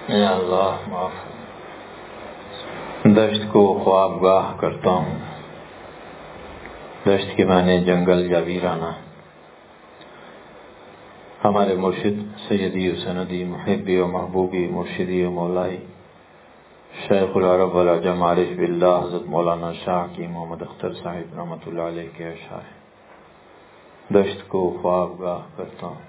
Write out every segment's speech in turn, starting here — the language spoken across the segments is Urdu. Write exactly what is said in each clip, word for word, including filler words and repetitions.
یا اللہ معاف. دشت کو خوابگاہ کرتا ہوں. دشت کے معنی جنگل یا ویرانہ. ہمارے مرشد سیدی و سندی محبی و محبوبی مرشدی و مولائی شیخ العرب والعجم عارف باللہ حضرت مولانا شاہ کی محمد اختر صاحب رحمۃ اللہ علیہ کے اشعار. دشت کو خوابگاہ کرتا ہوں.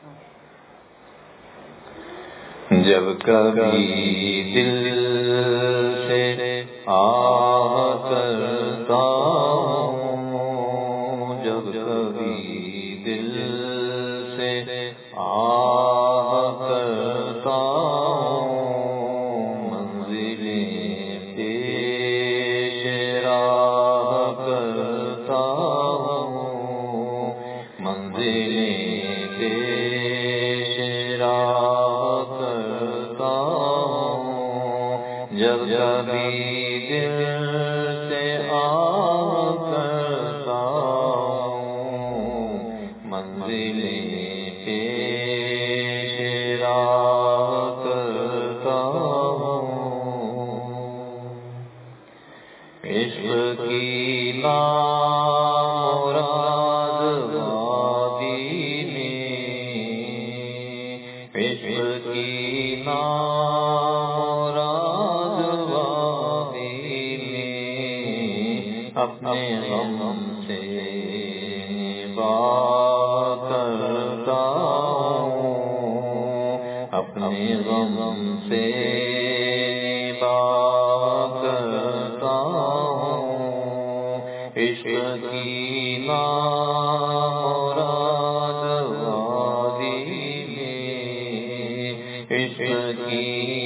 جب کبھی دل سے آہ کرتا ہوں، جب کبھی دل سے آہ کرتا ہوں، منزلیں پیش راہ کرتا ہوں، منزلیں پیش راہ کرتا ہوں. جب کبھی دل سے آہ کرتا ہوں، منزلیں پیش راہ کرتا ہوں. عشق کی نامراد وادی میں، عشق کی نامراد وادی میں اپنے غم سے بات کرتا ہوں، اپنے غم سے بات کرتا ہوں. عشق کی نامراد وادی میں، عشق کی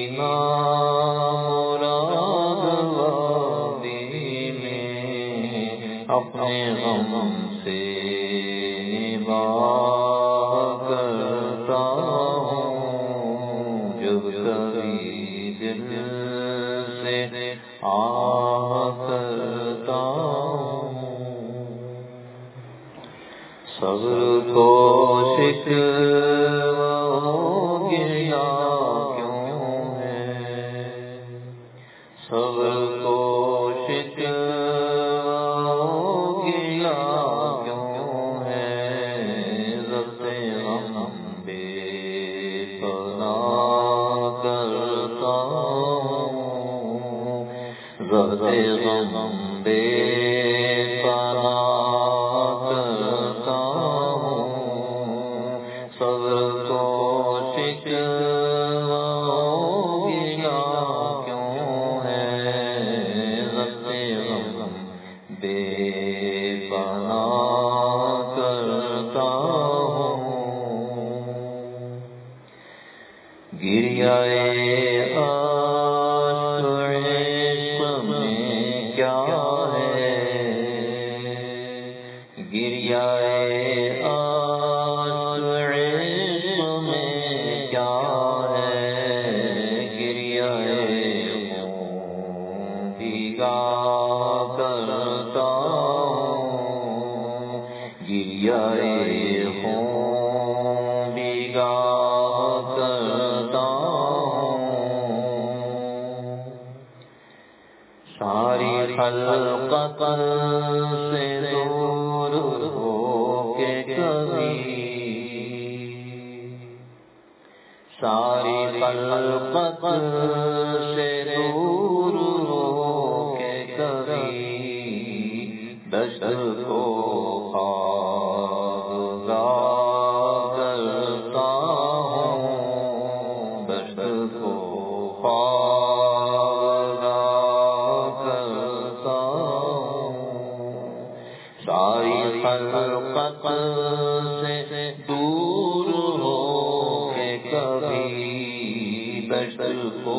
نامراد وادی میں اپنے غم سے بات کرتا ہوں. جب کبھی دل سے آہ کرتا ہوں. صبر کو شکوہ ہو گیا کیوں ہے، صبر کو شکوہ ہو گیا کیوں ہے. ضبط غم بے پناہ کرتا ہوں، ضبط غم بے پناہ کرتا ہوں. صبر کو شکوہ ہو گیا کیوں ہے، ضبط غم بے پناہ کرتا ہوں. گریہ عشق میں کیا ہے، گریہ عشق میں کیا ہے. گریہ خون بھیگا کرتا ہوں، گریہ خون بھیگا کرتا ہوں. ساری خلقت سے دور ہو کے کبھی، ساری خلقت سے دور ہو کے کبھی دشت کو خوابگاہ کرتا ہوں، دشت کو خوابگاہ کرتا ہوں. ساری خلقت سے دور ہو کے کبھی دشت کو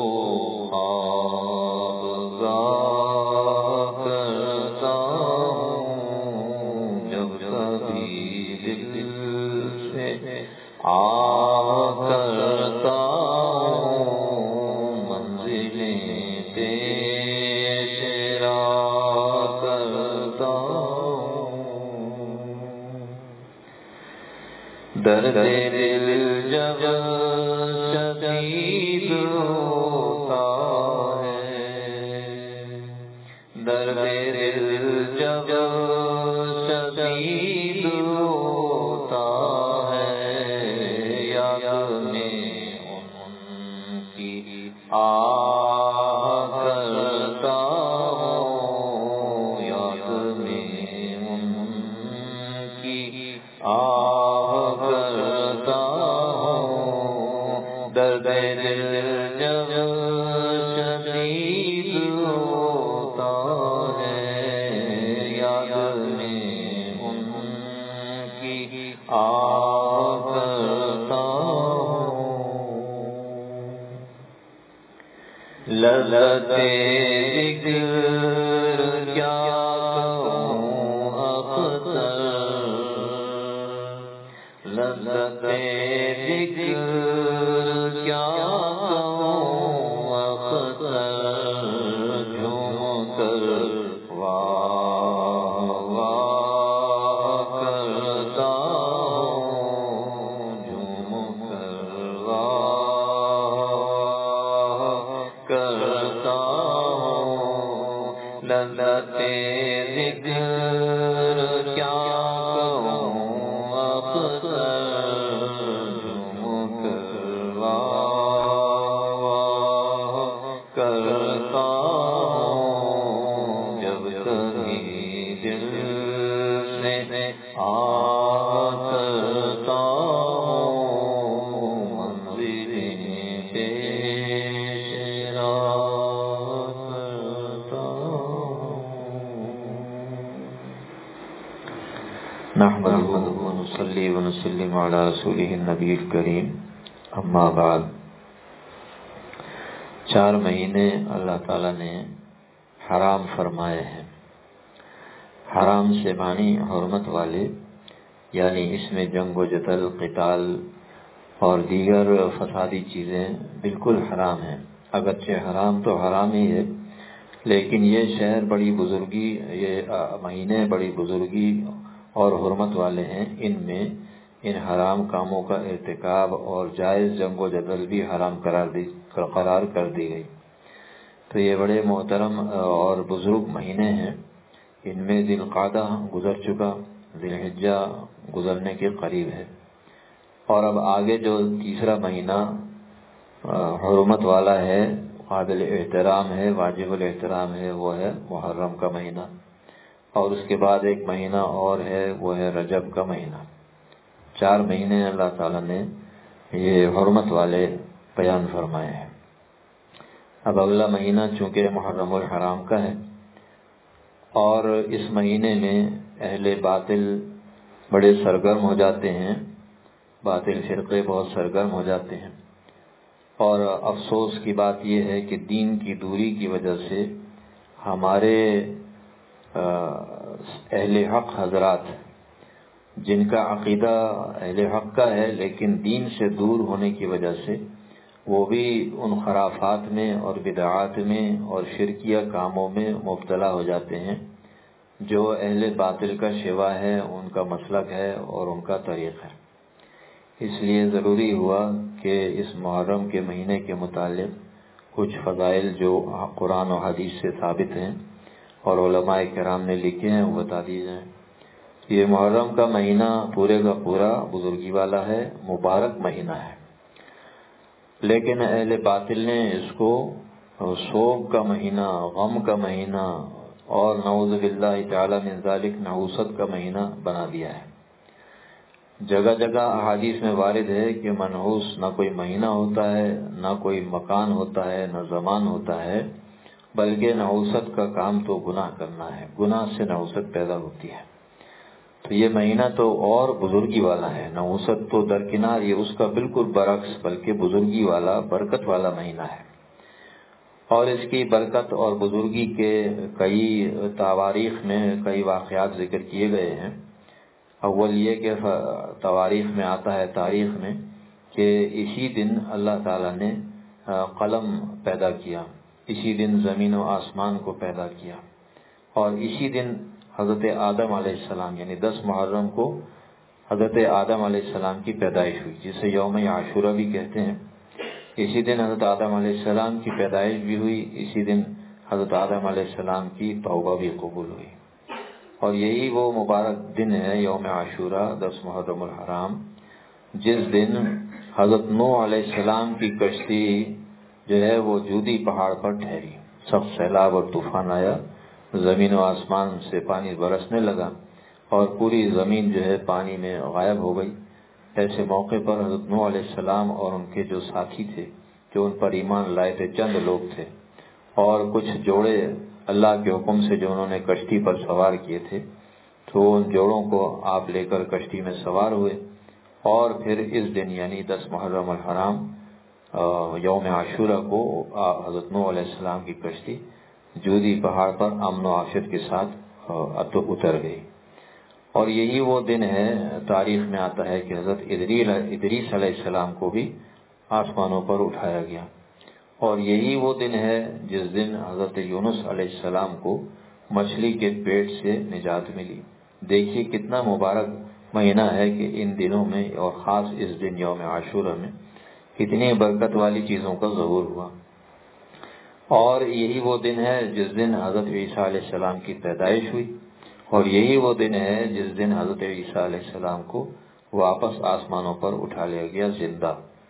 خوابگاہ کرتا ہوں. جب کبھی دل سے آہ کرتا ہوں، منزلیں پیش راہ کرتا ہوں. درد دل جب شدید ہو آہ کرتا ہوں یاد میں ان کی، آہ کرتا ہوں درد دل جب شدید ہوتا ہے، یاد میں ان کی آہ کرتا لذتے ذکر کیا کہوں اختر، لذتے ذکر کیا کہوں اختر، جھوم کر واہ واہ کرتا ہوں، جھوم کر واہ کرتا ہوں، لذتے ذکر کیا کہوں اختر، جھوم کر واہ واہ کرتا ہوں، جب کہیں دل سے آہ کرتا ہوں، منزلیں پیش نحمده ونصلي ونسلم على رسوله النبی الکریم، اما بعد۔ چار مہینے اللہ تعالیٰ نے حرام فرمائے ہیں۔ حرام سے معنی حرمت والے، یعنی اس میں جنگ و جدل، قتال اور دیگر فسادی چیزیں بالکل حرام ہیں۔ اگرچہ حرام تو حرام ہی ہے، لیکن یہ شہر بڑی بزرگی، یہ مہینے بڑی بزرگی اور حرمت والے ہیں، ان میں ان حرام کاموں کا ارتکاب اور جائز جنگ و جدل بھی حرام قرار دی قرار کر دی گئی۔ تو یہ بڑے محترم اور بزرگ مہینے ہیں، ان میں ذی القعدہ گزر چکا، ذی الحجہ گزرنے کے قریب ہے، اور اب آگے جو تیسرا مہینہ حرمت والا ہے، قابل احترام ہے، واجب الاحترام ہے، وہ ہے محرم کا مہینہ، اور اس کے بعد ایک مہینہ اور ہے، وہ ہے رجب کا مہینہ۔ چار مہینے اللہ تعالیٰ نے یہ حرمت والے بیان فرمائے ہیں۔ اب اگلا مہینہ چونکہ محرم الحرام کا ہے، اور اس مہینے میں اہل باطل بڑے سرگرم ہو جاتے ہیں، باطل فرقے بہت سرگرم ہو جاتے ہیں، اور افسوس کی بات یہ ہے کہ دین کی دوری کی وجہ سے ہمارے اہل حق حضرات، جن کا عقیدہ اہل حق کا ہے لیکن دین سے دور ہونے کی وجہ سے وہ بھی ان خرافات میں اور بدعات میں اور شرکیہ کاموں میں مبتلا ہو جاتے ہیں جو اہل باطل کا شیوا ہے، ان کا مسلک ہے اور ان کا طریق ہے۔ اس لیے ضروری ہوا کہ اس محرم کے مہینے کے متعلق کچھ فضائل جو قرآن و حدیث سے ثابت ہیں اور علماء کرام نے لکھے ہیں وہ بتا دیے جائیں۔ یہ محرم کا مہینہ پورے کا پورا بزرگی والا ہے، مبارک مہینہ ہے، لیکن اہل باطل نے اس کو سوگ کا مہینہ، غم کا مہینہ اور نعوذ باللہ تعالی من ذالک نحوست کا مہینہ بنا دیا ہے۔ جگہ جگہ احادیث میں وارد ہے کہ منحوس نہ کوئی مہینہ ہوتا ہے، نہ کوئی مکان ہوتا ہے، نہ زمان ہوتا ہے، بلکہ نحوست کا کام تو گناہ کرنا ہے، گناہ سے نحوست پیدا ہوتی ہے۔ تو یہ مہینہ تو اور بزرگی والا ہے، نحوست تو درکنار، یہ اس کا بالکل برعکس بلکہ بزرگی والا، برکت والا مہینہ ہے، اور اس کی برکت اور بزرگی کے کئی تواریخ میں کئی واقعات ذکر کیے گئے ہیں۔ اول یہ کہ تواریخ میں آتا ہے، تاریخ میں، کہ اسی دن اللہ تعالیٰ نے قلم پیدا کیا، اسی دن زمین و آسمان کو پیدا کیا، اور اسی دن حضرت آدم علیہ السلام یعنی دس محرم کو حضرت آدم علیہ السلام کی پیدائش ہوئی، جسے یوم عاشورہ بھی کہتے ہیں۔ اسی دن حضرت آدم علیہ السلام کی پیدائش بھی ہوئی، اسی دن حضرت آدم علیہ السلام کی توبہ بھی قبول ہوئی، اور یہی وہ مبارک دن ہے یوم عاشورہ، دس محرم الحرام، جس دن حضرت نوح علیہ السلام کی کشتی جو ہے وہ جودی پہاڑ پر ٹھہری، سخت سیلاب اور طوفان آیا، زمین و آسمان سے پانی برسنے لگا اور پوری زمین جو ہے پانی میں غائب ہو گئی۔ ایسے موقع پر حضرت نوح علیہ السلام اور ان کے جو ساتھی تھے، جو ان پر ایمان لائے تھے، چند لوگ تھے، اور کچھ جوڑے اللہ کے حکم سے جو انہوں نے کشتی پر سوار کیے تھے، تو ان جوڑوں کو آپ لے کر کشتی میں سوار ہوئے، اور پھر اس دن یعنی دس محرم الحرام یوم عاشورہ کو حضرت نوح علیہ السلام کی کشتی جودی پہاڑ پر امن و عافیت کے ساتھ اتر گئی۔ اور یہی وہ دن ہے، تاریخ میں آتا ہے کہ حضرت ادریس علیہ السلام کو بھی آسمانوں پر اٹھایا گیا، اور یہی وہ دن ہے جس دن حضرت یونس علیہ السلام کو مچھلی کے پیٹ سے نجات ملی۔ دیکھیے کتنا مبارک مہینہ ہے کہ ان دنوں میں، اور خاص اس دن یوم عاشورہ میں، کتنی برکت والی چیزوں کا ظہور ہوا۔ اور یہی وہ دن ہے جس دن حضرت عیسیٰ علیہ السلام کی پیدائش ہوئی، اور یہی وہ دن ہے جس دن حضرت عیسیٰ علیہ السلام کو واپس آسمانوں پر اٹھا لیا گیا زندہ۔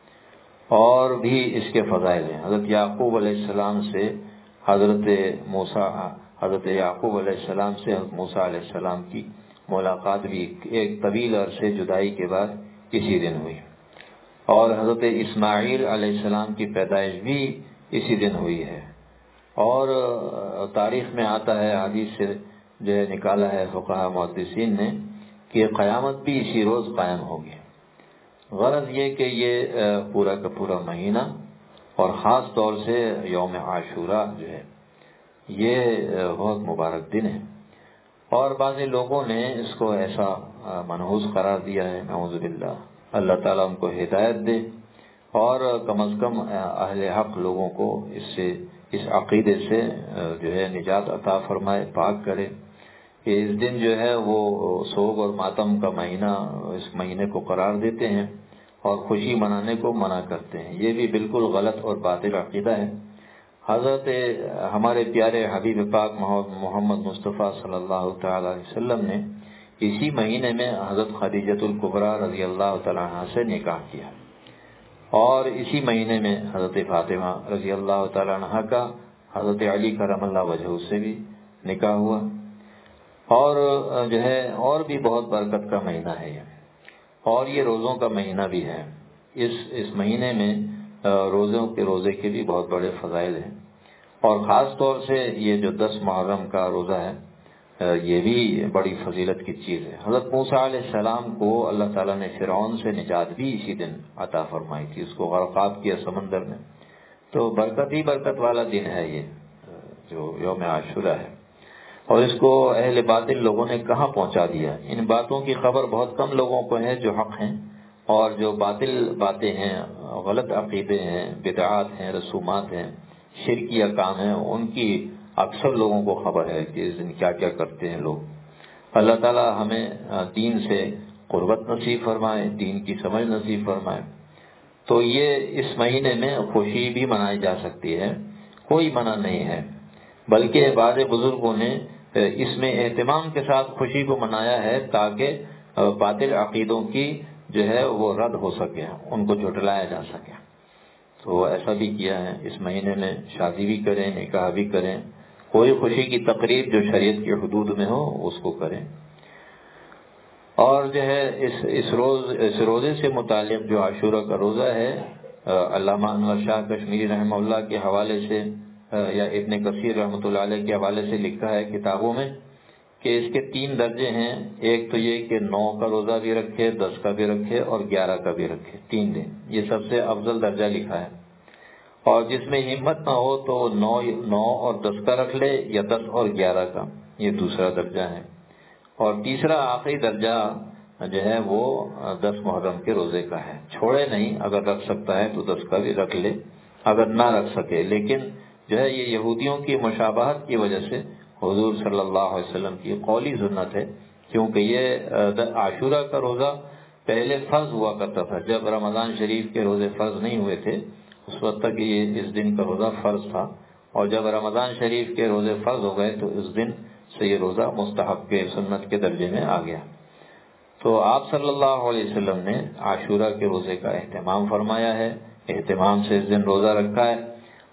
اور بھی اس کے فضائل ہیں۔ حضرت یعقوب علیہ السلام سے حضرت موسیٰ حضرت یعقوب علیہ السلام سے حضرت موسیٰ علیہ السلام کی ملاقات بھی ایک طویل عرصے جدائی کے بعد اسی دن ہوئی، اور حضرت اسماعیل علیہ السلام کی پیدائش بھی اسی دن ہوئی ہے۔ اور تاریخ میں آتا ہے، حدیث سے جو ہے نکالا ہے فقہاء محدثین نے، کہ قیامت بھی اسی روز قائم ہوگی۔ غرض یہ کہ یہ پورا کا پورا مہینہ، اور خاص طور سے یوم عاشورہ جو ہے، یہ بہت مبارک دن ہے، اور بعض لوگوں نے اس کو ایسا منحوس قرار دیا ہے، نعوذ باللہ۔ اللہ تعالیٰ ان کو ہدایت دے، اور کم از کم اہل حق لوگوں کو اس سے اس عقیدے سے جو ہے نجات عطا فرمائے، پاک کرے کہ اس دن جو ہے وہ سوگ اور ماتم کا مہینہ اس مہینے کو قرار دیتے ہیں اور خوشی منانے کو منع کرتے ہیں۔ یہ بھی بالکل غلط اور باطل عقیدہ ہے۔ حضرت ہمارے پیارے حبیب پاک محمد مصطفیٰ صلی اللہ تعالی علیہ وسلم نے اسی مہینے میں حضرت خدیجۃ الکبریٰ رضی اللہ تعالیٰ عنہ سے نکاح کیا، اور اسی مہینے میں حضرت فاطمہ رضی اللہ تعالیٰ عنہ کا حضرت علی کرم اللہ وجہہ سے بھی نکاح ہوا، اور جو ہے اور بھی بہت برکت کا مہینہ ہے یہ، اور یہ روزوں کا مہینہ بھی ہے۔ اس اس مہینے میں روزوں کے روزے کے بھی بہت بڑے فضائل ہیں، اور خاص طور سے یہ جو دس محرم کا روزہ ہے، یہ بھی بڑی فضیلت کی چیز ہے۔ حضرت موسیٰ علیہ السلام کو اللہ تعالیٰ نے فرعون سے نجات بھی اسی دن عطا فرمائی تھی، اس کو غرقاب کیا سمندر میں۔ تو برکت ہی برکت والا دن ہے یہ جو یوم عاشورہ ہے، اور اس کو اہل باطل لوگوں نے کہاں پہنچا دیا۔ ان باتوں کی خبر بہت کم لوگوں کو ہے جو حق ہیں، اور جو باطل باتیں ہیں، غلط عقیدے ہیں، بدعات ہیں، رسومات ہیں، شرکیہ کام ہیں، ان کی اکثر لوگوں کو خبر ہے کہ اس دن کیا کیا کرتے ہیں لوگ۔ اللہ تعالی ہمیں دین سے قربت نصیب فرمائے، دین کی سمجھ نصیب فرمائے۔ تو یہ اس مہینے میں خوشی بھی منائی جا سکتی ہے، کوئی منع نہیں ہے، بلکہ بعض بزرگوں نے اس میں اہتمام کے ساتھ خوشی کو منایا ہے تاکہ باطل عقیدوں کی جو ہے وہ رد ہو سکے، ان کو جھٹلایا جا سکے۔ تو ایسا بھی کیا ہے، اس مہینے میں شادی بھی کریں، نکاح بھی کریں، کوئی خوشی کی تقریب جو شریعت کی حدود میں ہو اس کو کریں۔ اور جو ہے اس اس روز اس روزے سے متعلق جو عاشورہ کا روزہ ہے، علامہ انور شاہ کشمیری رحمہ اللہ کے حوالے سے یا ابن کثیر رحمۃ اللہ علیہ کے حوالے سے لکھا ہے کتابوں میں کہ اس کے تین درجے ہیں۔ ایک تو یہ کہ نو کا روزہ بھی رکھے، دس کا بھی رکھے، اور گیارہ کا بھی رکھے، تین دن، یہ سب سے افضل درجہ لکھا ہے۔ اور جس میں ہمت نہ ہو تو نو نو اور دس کا رکھ لے، یا دس اور گیارہ کا، یہ دوسرا درجہ ہے۔ اور تیسرا آخری درجہ جو ہے وہ دس محرم کے روزے کا ہے، چھوڑے نہیں، اگر رکھ سکتا ہے تو دس کا بھی رکھ لے، اگر نہ رکھ سکے۔ لیکن جو ہے یہ یہودیوں کی مشابہت کی وجہ سے حضور صلی اللہ علیہ وسلم کی قولی سنت ہے، کیونکہ یہ عاشورہ کا روزہ پہلے فرض ہوا کرتا تھا، جب رمضان شریف کے روزے فرض نہیں ہوئے تھے اس وقت تک یہ اس دن کا روزہ فرض تھا، اور جب رمضان شریف کے روزے فرض ہو گئے تو اس دن سے یہ روزہ مستحب کے سنت کے درجے میں آ گیا۔ تو آپ صلی اللہ علیہ وسلم نے عاشورہ کے روزے کا اہتمام فرمایا ہے، اہتمام سے اس دن روزہ رکھا ہے،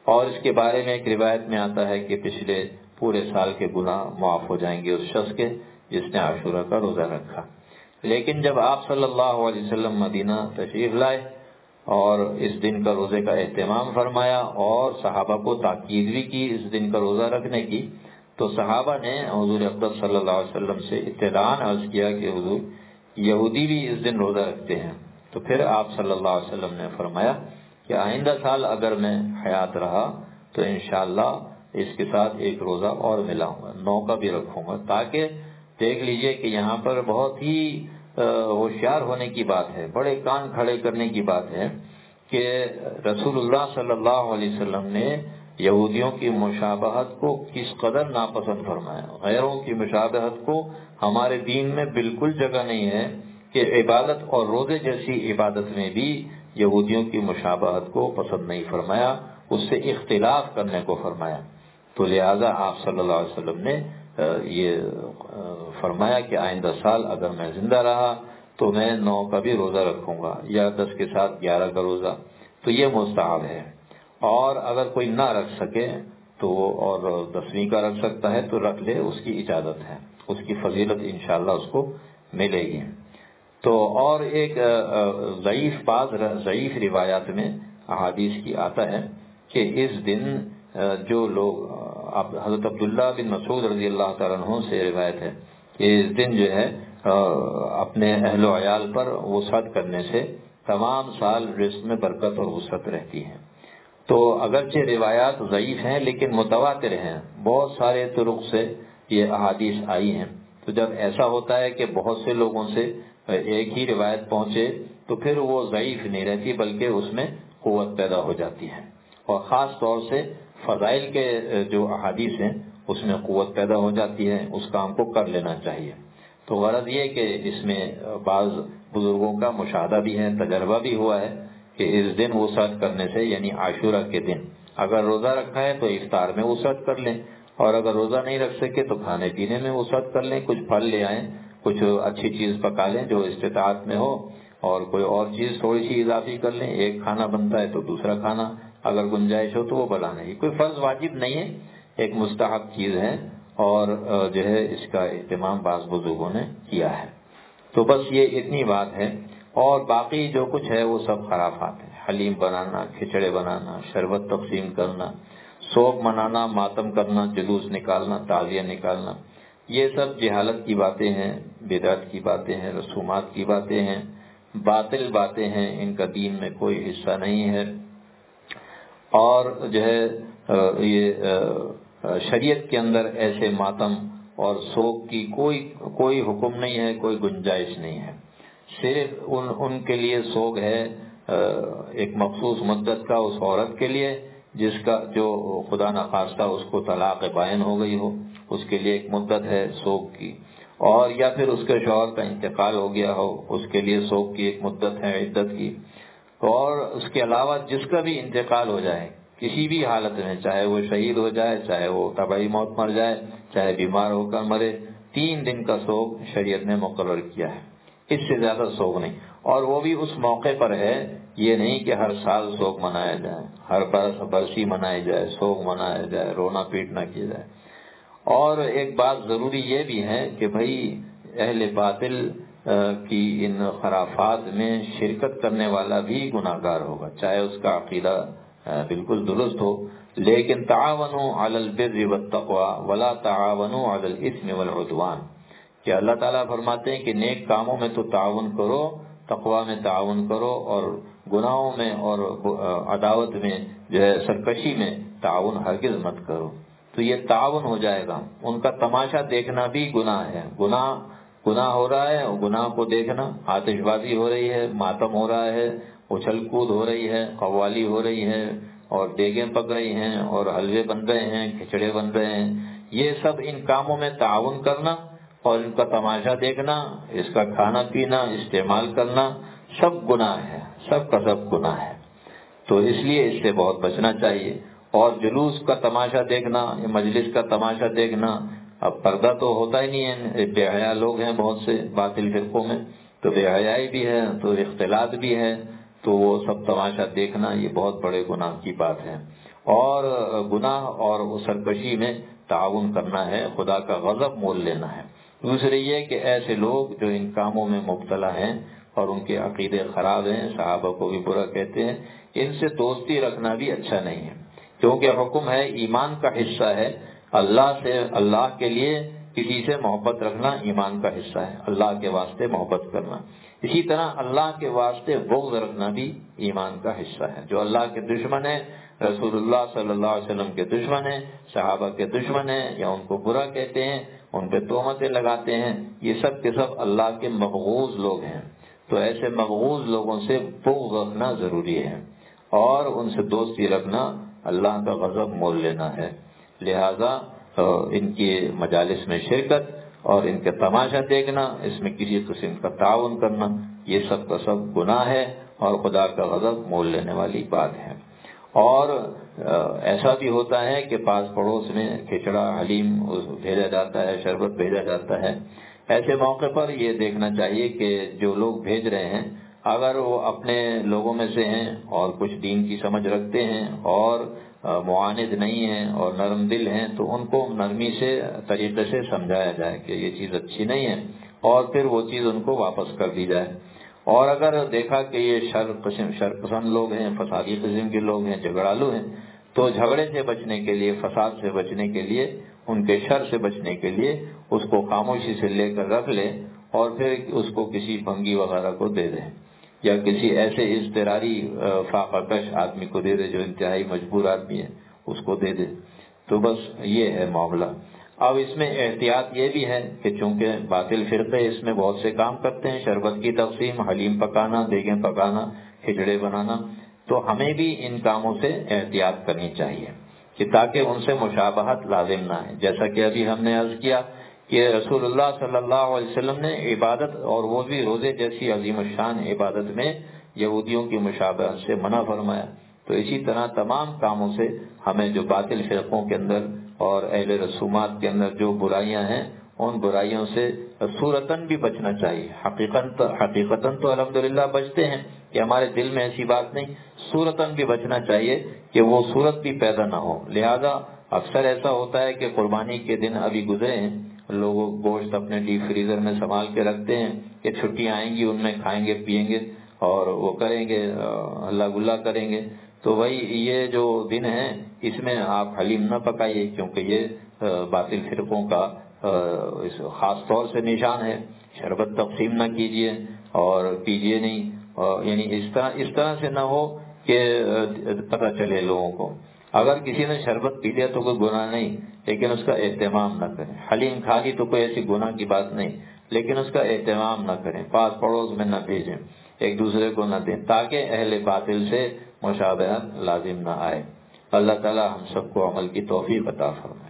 اور اس کے بارے میں ایک روایت میں آتا ہے کہ پچھلے پورے سال کے گناہ معاف ہو جائیں گے اس شخص کے جس نے عاشورہ کا روزہ رکھا۔ لیکن جب آپ صلی اللہ علیہ وسلم مدینہ تشریف لائے اور اس دن کا روزے کا اہتمام فرمایا اور صحابہ کو تاکید بھی کی اس دن کا روزہ رکھنے کی، تو صحابہ نے حضور اقدس صلی اللہ علیہ وسلم سے اطلاعاً عرض کیا کہ حضور یہودی بھی اس دن روزہ رکھتے ہیں۔ تو پھر آپ صلی اللہ علیہ وسلم نے فرمایا کہ آئندہ سال اگر میں حیات رہا تو انشاءاللہ اس کے ساتھ ایک روزہ اور ملاؤں گا، نو کا بھی رکھوں گا، تاکہ دیکھ لیجئے کہ یہاں پر بہت ہی ہوشیار ہونے کی بات ہے، بڑے کان کھڑے کرنے کی بات ہے کہ رسول اللہ صلی اللہ علیہ وسلم نے یہودیوں کی مشابہت کو کس قدر ناپسند فرمایا۔ غیروں کی مشابہت کو ہمارے دین میں بالکل جگہ نہیں ہے کہ عبادت اور روزے جیسی عبادت میں بھی یہودیوں کی مشابہت کو پسند نہیں فرمایا، اس سے اختلاف کرنے کو فرمایا۔ تو لہذا آپ صلی اللہ علیہ وسلم نے یہ فرمایا کہ آئندہ سال اگر میں زندہ رہا تو میں نو کا بھی روزہ رکھوں گا یا دس کے ساتھ گیارہ کا روزہ، تو یہ مستحب ہے۔ اور اگر کوئی نہ رکھ سکے تو وہ اور دسویں کا رکھ سکتا ہے تو رکھ لے، اس کی اجازت ہے، اس کی فضیلت انشاءاللہ اس کو ملے گی۔ تو اور ایک ضعیف بعض ضعیف روایات میں احادیث کی آتا ہے کہ اس دن جو لوگ، حضرت عبداللہ بن مسعود رضی اللہ تعالیٰ عنہ سے روایت ہے کہ اس دن جو ہے اپنے اہل و عیال پر وسعت کرنے سے تمام سال رزق میں برکت اور وسعت رہتی ہے۔ تو اگرچہ روایات ضعیف ہیں لیکن متواتر ہیں، بہت سارے طرق سے یہ احادیث آئی ہیں۔ تو جب ایسا ہوتا ہے کہ بہت سے لوگوں سے ایک ہی روایت پہنچے تو پھر وہ ضعیف نہیں رہتی بلکہ اس میں قوت پیدا ہو جاتی ہے، اور خاص طور سے فضائل کے جو احادیث ہیں اس میں قوت پیدا ہو جاتی ہے، اس کام کو کر لینا چاہیے۔ تو غرض یہ کہ اس میں بعض بزرگوں کا مشاہدہ بھی ہے، تجربہ بھی ہوا ہے کہ اس دن وسعت کرنے سے، یعنی عاشورہ کے دن اگر روزہ رکھا ہے تو افطار میں وسعت کر لیں، اور اگر روزہ نہیں رکھ سکے تو کھانے پینے میں وسعت کر لیں، کچھ پھل لے آئیں، کچھ اچھی چیز پکا لیں جو استطاعت میں ہو، اور کوئی اور چیز تھوڑی سی اضافی کر لیں، ایک کھانا بنتا ہے تو دوسرا کھانا اگر گنجائش ہو تو وہ بنانے کی، کوئی فرض واجب نہیں ہے، ایک مستحب چیز ہے، اور جو ہے اس کا اہتمام بعض بزرگوں نے کیا ہے۔ تو بس یہ اتنی بات ہے، اور باقی جو کچھ ہے وہ سب خرافات ہیں، حلیم بنانا، کھچڑے بنانا، شربت تقسیم کرنا، سوگ منانا، ماتم کرنا، جلوس نکالنا، تعزیہ نکالنا، یہ سب جہالت کی باتیں ہیں، بدعت کی باتیں ہیں، رسومات کی باتیں ہیں، باطل باتیں ہیں، ان کا دین میں کوئی حصہ نہیں ہے۔ اور جو ہے یہ شریعت کے اندر ایسے ماتم اور سوگ کی کوئی کوئی حکم نہیں ہے، کوئی گنجائش نہیں ہے، صرف ان ان کے لیے سوگ ہے ایک مخصوص مدت کا، اس عورت کے لیے جس کا جو خدا نخواستہ اس کو طلاق بائن ہو گئی ہو، اس کے لیے ایک مدت ہے سوگ کی، اور یا پھر اس کے شوہر کا انتقال ہو گیا ہو، اس کے لیے سوگ کی ایک مدت ہے عدت کی۔ اور اس کے علاوہ جس کا بھی انتقال ہو جائے کسی بھی حالت میں، چاہے وہ شہید ہو جائے، چاہے وہ طبعی موت مر جائے، چاہے بیمار ہو کر مرے، تین دن کا سوگ شریعت نے مقرر کیا ہے، اس سے زیادہ سوگ نہیں۔ اور وہ بھی اس موقع پر ہے، یہ نہیں کہ ہر سال سوگ منایا جائے، ہر برس برسی منائی جائے، سوگ منایا جائے، رونا پیٹنا کیا جائے۔ اور ایک بات ضروری یہ بھی ہے کہ بھائی اہل باطل کی ان خرافات میں شرکت کرنے والا بھی گناہ گار ہوگا، چاہے اس کا عقیدہ بالکل درست ہو، لیکن تعاونوا علی البر والتقوی ولا تعاونوا علی الاثم والعدوان، کہ اللہ تعالیٰ فرماتے ہیں کہ نیک کاموں میں تو تعاون کرو، تقوی میں تعاون کرو، اور گناہوں میں اور عداوت میں جو ہے سرکشی میں تعاون ہرگز مت کرو۔ تو یہ تعاون ہو جائے گا، ان کا تماشا دیکھنا بھی گناہ ہے، گناہ گناہ ہو رہا ہے، اور گناہ کو دیکھنا، آتش بازی ہو رہی ہے، ماتم ہو رہا ہے، اچھل کود ہو رہی ہے، قوالی ہو رہی ہے، اور دیگیں پک رہی ہیں، اور حلوے بن رہے ہیں، کھچڑے بن رہے ہیں، یہ سب ان کاموں میں تعاون کرنا اور ان کا تماشا دیکھنا، اس کا کھانا پینا، استعمال کرنا، سب گناہ ہے، سب کا سب گناہ ہے۔ تو اس لیے اس سے بہت بچنا چاہیے۔ اور جلوس کا تماشا دیکھنا، مجلس کا تماشا دیکھنا، اب پردہ تو ہوتا ہی نہیں ہے، بے حیا لوگ ہیں بہت سے باطل فرقوں میں، تو بے حیائی بھی ہے، تو اختلاط بھی ہے، تو وہ سب تماشا دیکھنا یہ بہت بڑے گناہ کی بات ہے۔ اور گناہ اور سرکشی میں تعاون کرنا ہے، خدا کا غضب مول لینا ہے۔ دوسرے یہ کہ ایسے لوگ جو ان کاموں میں مبتلا ہیں اور ان کے عقیدے خراب ہیں، صحابہ کو بھی برا کہتے ہیں، ان سے دوستی رکھنا بھی اچھا نہیں ہے، کیونکہ حکم ہے، ایمان کا حصہ ہے، اللہ سے اللہ کے لیے کسی سے محبت رکھنا ایمان کا حصہ ہے، اللہ کے واسطے محبت کرنا۔ اسی طرح اللہ کے واسطے بغض رکھنا بھی ایمان کا حصہ ہے۔ جو اللہ کے دشمن ہیں، رسول اللہ صلی اللہ علیہ وسلم کے دشمن ہیں، صحابہ کے دشمن ہیں، یا ان کو برا کہتے ہیں، ان پہ تہمتیں لگاتے ہیں، یہ سب کے سب اللہ کے مبغوض لوگ ہیں۔ تو ایسے مبغوض لوگوں سے بغض رکھنا ضروری ہے، اور ان سے دوستی رکھنا اللہ کا غضب مول لینا ہے۔ لہذا ان کی مجالس میں شرکت اور ان کے تماشا دیکھنا، اس میں کسی قسم کا تعاون کرنا، یہ سب کا سب گناہ ہے اور خدا کا غضب مول لینے والی بات ہے۔ اور ایسا بھی ہوتا ہے کہ پاس پڑوس میں کھچڑا حلیم بھیجا جاتا ہے، شربت بھیجا جاتا ہے۔ ایسے موقع پر یہ دیکھنا چاہیے کہ جو لوگ بھیج رہے ہیں اگر وہ اپنے لوگوں میں سے ہیں اور کچھ دین کی سمجھ رکھتے ہیں اور معاند نہیں ہیں اور نرم دل ہیں، تو ان کو نرمی سے طریقے سے سمجھایا جائے کہ یہ چیز اچھی نہیں ہے، اور پھر وہ چیز ان کو واپس کر دی جائے۔ اور اگر دیکھا کہ یہ شر قسم شر پسند لوگ ہیں، فسادی قسم کے لوگ ہیں، جھگڑالو ہیں، تو جھگڑے سے بچنے کے لیے، فساد سے بچنے کے لیے، ان کے شر سے بچنے کے لیے اس کو خاموشی سے لے کر رکھ لے اور پھر اس کو کسی بھنگی وغیرہ کو دے دیں، یا کسی ایسے اضطراری فاقہ کش آدمی کو دے دے جو انتہائی مجبور آدمی ہے، اس کو دے دے۔ تو بس یہ ہے معاملہ۔ اب اس میں احتیاط یہ بھی ہے کہ چونکہ باطل فرقے اس میں بہت سے کام کرتے ہیں، شربت کی تقسیم، حلیم پکانا، دیگیں پکانا، کھچڑے بنانا، تو ہمیں بھی ان کاموں سے احتیاط کرنی چاہیے کہ تاکہ ان سے مشابہت لازم نہ ہے۔ جیسا کہ ابھی ہم نے عرض کیا کہ رسول اللہ صلی اللہ علیہ وسلم نے عبادت، اور وہ بھی روزے جیسی عظیم الشان عبادت میں، یہودیوں کی مشابہت سے منع فرمایا۔ تو اسی طرح تمام کاموں سے ہمیں جو باطل فرقوں کے اندر اور اہل رسومات کے اندر جو برائیاں ہیں، ان برائیوں سے صورتاً بھی بچنا چاہیے۔ حقیقتاً حقیقتاً تو الحمدللہ بچتے ہیں کہ ہمارے دل میں ایسی بات نہیں، صورتاً بھی بچنا چاہیے کہ وہ صورت بھی پیدا نہ ہو۔ لہذا اکثر ایسا ہوتا ہے کہ قربانی کے دن ابھی گزرے ہیں، لوگ گوشت اپنے ڈیپ فریزر میں سنبھال کے رکھتے ہیں کہ چھٹیاں آئیں گی، ان میں کھائیں گے، پیئیں گے اور وہ کریں گے، اللہ گلا کریں گے۔ تو وہی یہ جو دن ہے، اس میں آپ حلیم نہ پکائیے، کیونکہ یہ باطل فرقوں کا خاص طور سے نشان ہے۔ شربت تقسیم نہ کیجیے اور پیجیے نہیں، یعنی اس طرح اس طرح سے نہ ہو کہ پتہ چلے لوگوں کو۔ اگر کسی نے شربت پی لیا تو کوئی گناہ نہیں، لیکن اس کا اہتمام نہ کریں۔ حلیم کھا لی تو کوئی ایسی گناہ کی بات نہیں، لیکن اس کا اہتمام نہ کریں، پاس پڑوس میں نہ بھیجیں، ایک دوسرے کو نہ دیں، تاکہ اہل باطل سے مشابہت لازم نہ آئے۔ اللہ تعالی ہم سب کو عمل کی توفیق عطا فرمائے۔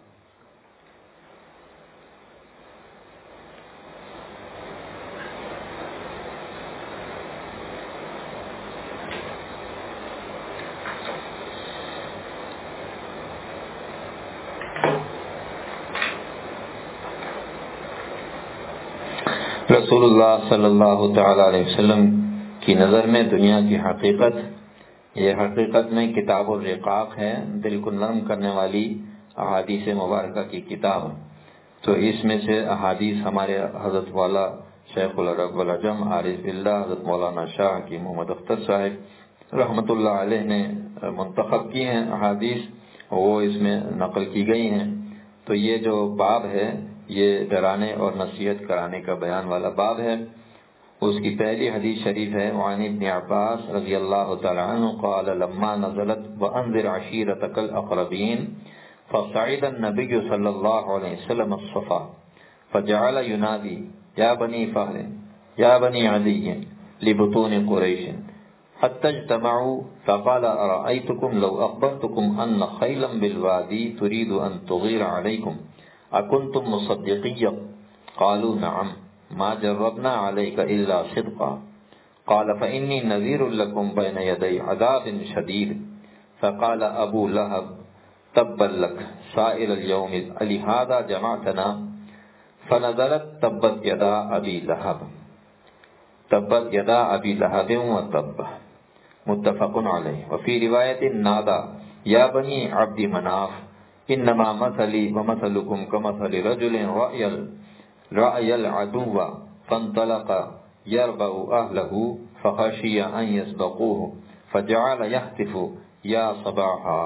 رسول اللہ صلی اللہ تعالی علیہ وسلم کی نظر میں دنیا کی حقیقت، یہ حقیقت میں کتاب الرقاق ہے، دل کو نرم کرنے والی احادیث مبارکہ کی کتاب۔ تو اس میں سے احادیث ہمارے حضرت والا شیخ العرب والعجم عارف باللہ حضرت مولانا شاہ کی محمد اختر صاحب رحمۃ اللہ علیہ نے منتخب کی ہیں احادیث، وہ اس میں نقل کی گئی ہیں۔ تو یہ جو باب ہے یہ ڈرانے اور نصیحت کرانے کا بیان والا باب ہے۔ اس کی پہلی حدیث شریف ہے، وعن ابن عباس رضی اللہ تعالی عنہ قال لما نزلت وانذر عشیرتک الاقربین فصعد النبی صلی اللہ علیہ وسلم الصفا فجعل ینادی یا بنی فہر یا بنی عدی لبطون قریش حتى اجتمعوا فقال ارأيتكم لو اخبرتكم ان خيلا بالوادي تريد ان تغير عليكم اکنتم مصدقین؟ قالوا نعم ما جربنا عليك الا صدقا قال فانی نذیر لكم بین یدی عذاب شدید فقال ابو لہب تبا لك سائر اليوم لهذا جمعتنا فنزلت تبت یدا ابی لہب تبت یدا ابی لہب وتب متفق علیہ۔ وفی روایت نادا یا بنی عبد مناف انما مثلی ومثلکم کمثل رجل رأی رأی العدو فانطلق یربع اہلہ فخشی ان یسبقوہ فجعل یہتف یا صباحا۔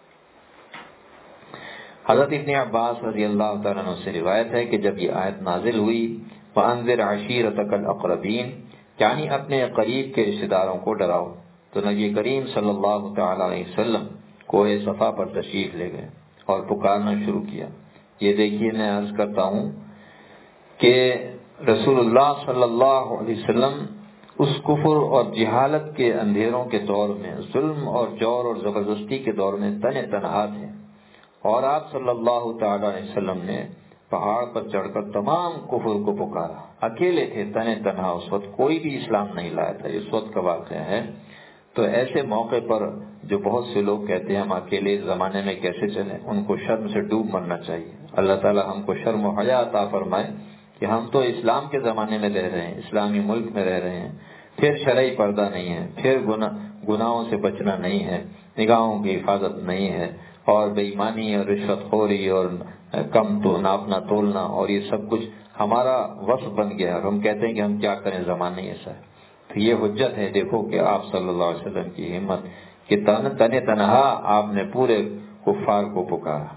حضرت ابن عباس رضی اللہ تعالیٰ عنہ سے روایت ہے کہ جب یہ آیت نازل ہوئی وَأَنذِرْ عَشِيرَتَكَ الْأَقْرَبِينَ، یعنی اپنے قریب کے رشتہ داروں کو ڈراؤ، تو نبی کریم صلی اللہ تعالیٰ علیہ وسلم کوہ صفا پر تشریف لے گئے اور پکارنا شروع کیا۔ یہ دیکھیے میں عرض کرتا ہوں کہ رسول اللہ صلی اللہ علیہ وسلم اس کفر اور جہالت کے اندھیروں کے دور میں، ظلم اور جور اور زبردستی کے دور میں تن تنہا تھے، اور آپ صلی اللہ تعالی علیہ وسلم نے پہاڑ پر چڑھ کر تمام کفر کو پکارا۔ اکیلے تھے، تن تنہا، اس وقت کوئی بھی اسلام نہیں لایا تھا، اس وقت کا واقعہ ہے۔ تو ایسے موقع پر جو بہت سے لوگ کہتے ہیں ہم اکیلے اس زمانے میں کیسے چلیں، ان کو شرم سے ڈوب مرنا چاہیے۔ اللہ تعالی ہم کو شرم و حیا عطا فرمائے کہ ہم تو اسلام کے زمانے میں رہ رہے ہیں، اسلامی ملک میں رہ رہے ہیں، پھر شرعی پردہ نہیں ہے، پھر گناہ گناہوں سے بچنا نہیں ہے، نگاہوں کی حفاظت نہیں ہے، اور بے ایمانی اور رشوت خوری اور کم تو ناپنا تولنا اور یہ سب کچھ ہمارا وصف بن گیا، اور ہم کہتے ہیں کہ ہم کیا کریں، زمانہ ایسا ہے۔ تو یہ حجت ہے، دیکھو کہ آپ صلی اللہ علیہ وسلم کی ہمت کہ تن تنہا آپ نے پورے کفار کو پکارا۔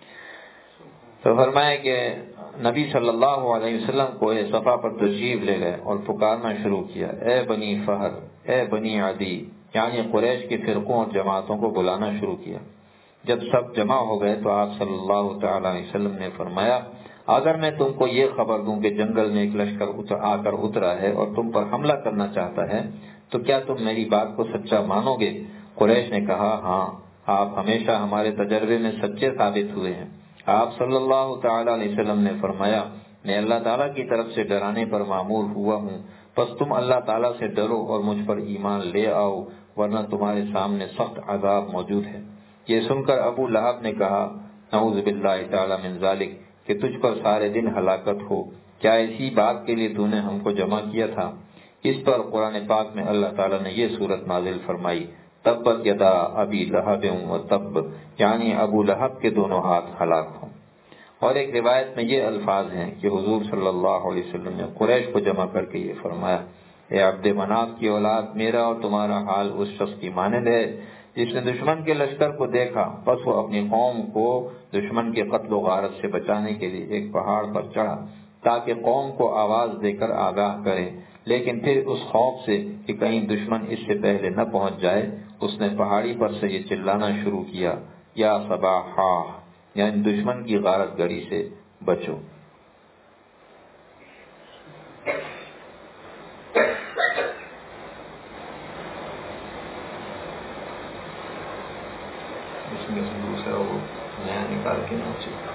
تو فرمایا کہ نبی صلی اللہ علیہ وسلم کو صفا پر تشریف لے گئے اور پکارنا شروع کیا، اے بنی فہر، اے بنی عدی، یعنی قریش کے فرقوں اور جماعتوں کو بلانا شروع کیا۔ جب سب جمع ہو گئے تو آپ صلی اللہ تعالی علیہ وسلم نے فرمایا، اگر میں تم کو یہ خبر دوں کہ جنگل میں ایک لشکر آ کر اترا ہے اور تم پر حملہ کرنا چاہتا ہے تو کیا تم میری بات کو سچا مانو گے؟ قریش نے کہا، ہاں، آپ ہمیشہ ہمارے تجربے میں سچے ثابت ہوئے ہیں۔ آپ صلی اللہ تعالی علیہ وسلم نے فرمایا، میں اللہ تعالیٰ کی طرف سے ڈرانے پر مامور ہوا ہوں، بس تم اللہ تعالیٰ سے ڈرو اور مجھ پر ایمان لے آؤ، ورنہ تمہارے سامنے سخت عذاب موجود ہے۔ یہ سن کر ابو لہب نے کہا، نعوذ باللہ تعالی من ذالک، کہ تجھ پر سارے دن ہلاکت ہو، کیا اسی بات کے لیے تو نے ہم کو جمع کیا تھا؟ اس پر قرآن پاک میں اللہ تعالیٰ نے یہ صورت نازل فرمائی، تبت یدا ابی لہب و تب، یعنی ابو لہب کے دونوں ہاتھ ہلاک ہوں۔ اور ایک روایت میں یہ الفاظ ہیں کہ حضور صلی اللہ علیہ وسلم نے قریش کو جمع کر کے یہ فرمایا، اے عبد مناف کی اولاد، میرا اور تمہارا حال اس شخص کی مانند ہے جس نے دشمن کے لشکر کو دیکھا، بس وہ اپنی قوم کو دشمن کے قتل و غارت سے بچانے کے لیے ایک پہاڑ پر چڑھا تاکہ قوم کو آواز دے کر آگاہ کرے، لیکن پھر اس خوف سے کہ کہیں دشمن اس سے پہلے نہ پہنچ جائے، اس نے پہاڑی پر سے یہ چلانا شروع کیا، یا صباحا، یعنی دشمن کی غارت گری سے بچو۔ اس میں سے دوسرا وہ نیا نکال کے نہ چکا۔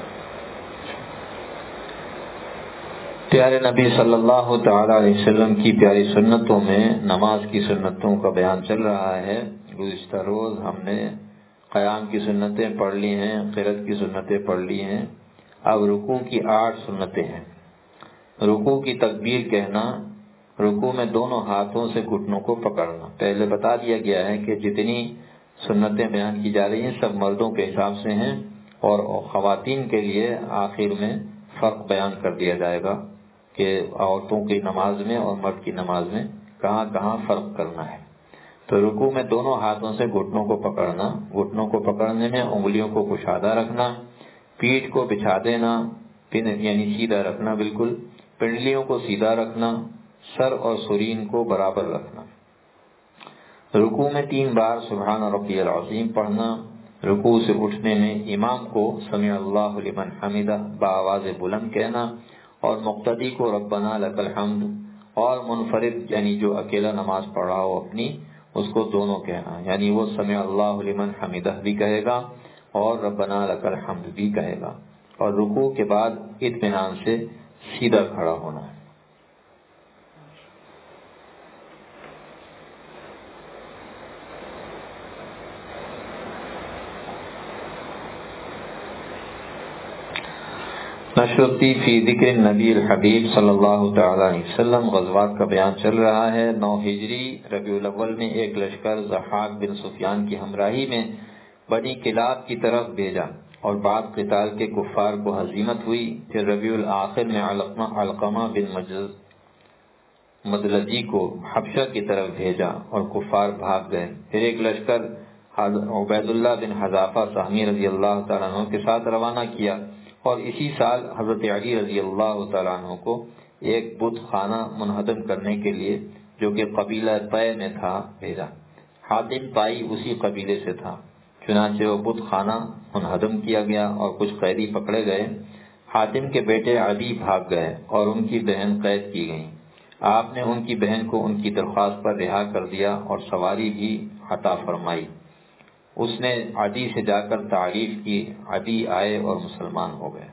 پیارے نبی صلی اللہ تعالی علیہ وسلم کی پیاری سنتوں میں نماز کی سنتوں کا بیان چل رہا ہے۔ گزشتہ روز ہم نے قیام کی سنتیں پڑھ لی ہیں، قرات کی سنتیں پڑھ لی ہیں، اب رکوع کی آٹھ سنتیں ہیں۔ رکوع کی تکبیر کہنا، رکوع میں دونوں ہاتھوں سے گھٹنوں کو پکڑنا۔ پہلے بتا دیا گیا ہے کہ جتنی سنتیں بیان کی جا رہی ہیں سب مردوں کے حساب سے ہیں، اور خواتین کے لیے آخر میں فرق بیان کر دیا جائے گا کہ عورتوں کی نماز میں اور مرد کی نماز میں کہاں کہاں فرق کرنا ہے۔ تو رکوع میں دونوں ہاتھوں سے گھٹنوں کو پکڑنا، گھٹنوں کو پکڑنے میں انگلیوں کو کشادہ رکھنا، پیٹھ کو بچھا دینا یعنی سیدھا رکھنا، بالکل پنڈلیوں کو سیدھا رکھنا، سر اور سرین کو برابر رکھنا۔ رکوع میں تین بار سبحان ربی العظیم پڑھنا۔ رکوع سے اٹھنے میں امام کو سمع اللہ لمن حمدہ بآواز بلند کہنا، اور مقتدی کو ربنا لک الحمد، اور منفرد یعنی جو اکیلا نماز پڑھ رہا ہو اپنی، اس کو دونوں کہنا، یعنی وہ سمع اللہ لمن حمدہ بھی کہے گا اور ربنا لک الحمد بھی کہے گا، اور رکوع کے بعد اطمینان سے سیدھا کھڑا ہونا ہے۔ نشرتی فی ذکر النبی الحبیب صلی اللہ تعالی علیہ وسلم، غزوات کا بیان چل رہا ہے۔ نو ہجری ربیع الاول میں ایک لشکر ضحاک بن سفیان کی ہمراہی میں بنی کلاب کی طرف بھیجا اور بعد قتال کے کفار کو ہزیمت ہوئی۔ پھر ربیع الاخر میں علقمہ علقمہ بن مجز مدلجی کو حبشہ کی طرف بھیجا اور کفار بھاگ گئے۔ پھر ایک لشکر عبید اللہ بن حذافہ سہمی رضی اللہ تعالیٰ عنہ کے ساتھ روانہ کیا اور اسی سال حضرت علی رضی اللہ تعالیٰ عنہ کو ایک بت خانہ منہدم کرنے کے لیے جو کہ قبیلہ طے میں تھا بھیجا۔ حاتم طائی اسی قبیلے سے تھا، چنانچہ وہ بت خانہ منہدم کیا گیا اور کچھ قیدی پکڑے گئے۔ حاتم کے بیٹے عدی بھاگ گئے اور ان کی بہن قید کی گئیں۔ آپ نے ان کی بہن کو ان کی درخواست پر رہا کر دیا اور سواری بھی عطا فرمائی۔ اس نے عدی سے جا کر تعریف کی، عدی آئے اور مسلمان ہو گئے۔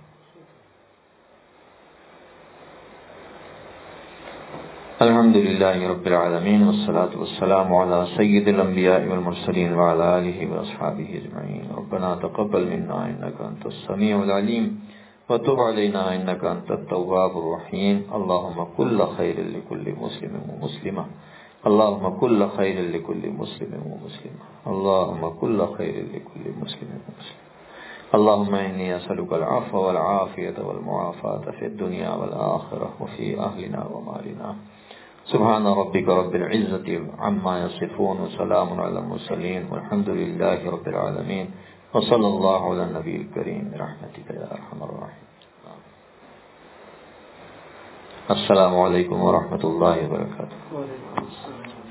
الحمد للہ رب العالمین والصلاة والسلام علی سید الانبیاء والمرسلین وعلی آلہ واصحابہ اجمعین۔ ربنا تقبل منا انک انت السمیع العلیم وتب علینا انک انت التواب الرحیم۔ اللہم کل خیر لکل مسلم ومسلمہ، اللہم کل خیر لکل مسلم ومسلمہ، اللہم کل خیر لکل مسلم ومسلمہ۔ اللہم انی اسألک العفو والعافیۃ والمعافاۃ فی الدنیا والآخرہ وفی اہلنا ومالنا۔ سبحان ربک رب العزۃ عما یصفون وسلام علی المرسلین والحمد للہ رب العالمین وصلی اللہ علی النبی الکریم برحمتک یا ارحم الراحمین۔ السلام علیکم ورحمۃ اللہ وبرکاتہ۔